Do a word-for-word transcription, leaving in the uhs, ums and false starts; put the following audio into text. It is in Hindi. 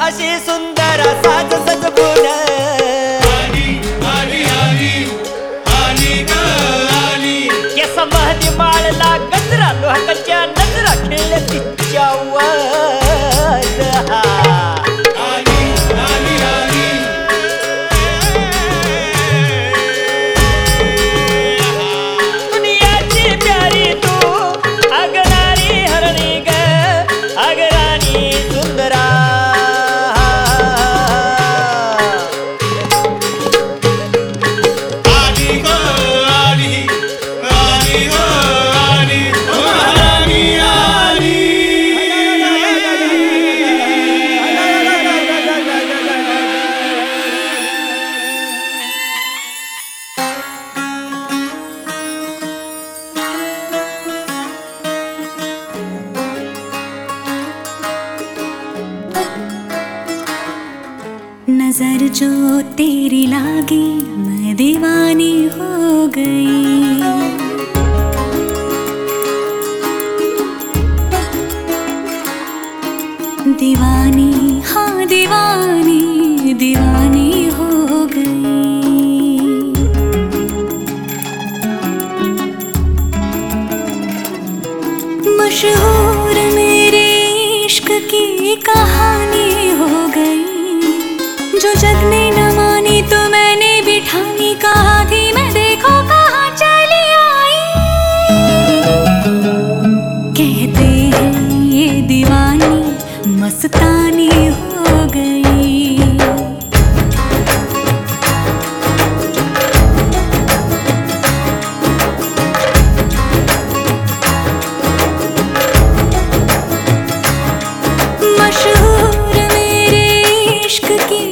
अशी सुंदर साज सजवून आली आली आली आली ग आली. केस महदी माळला गजरा लोकांच्या नजरा खेळल्या तिच्यावर. आली आली आली दुनियाची प्यारी तू अगराणी हरणी ग अगराणी सुंदरा. आली ग आली आली ग आली महाराणी आली. नजर जो तेरी लागी मैं दीवानी हो गई. दीवानी हाँ दीवानी दीवानी हो गई. मशहूर मेरे इश्क की कहानी हो गई. जो जग ने न मानी तो मैंने भी ठानी. कहा थी मैं देखो कहाँ चली आई. कहते हैं ये दीवानी मस्तानी हो गई. मशहूर मेरे इश्क की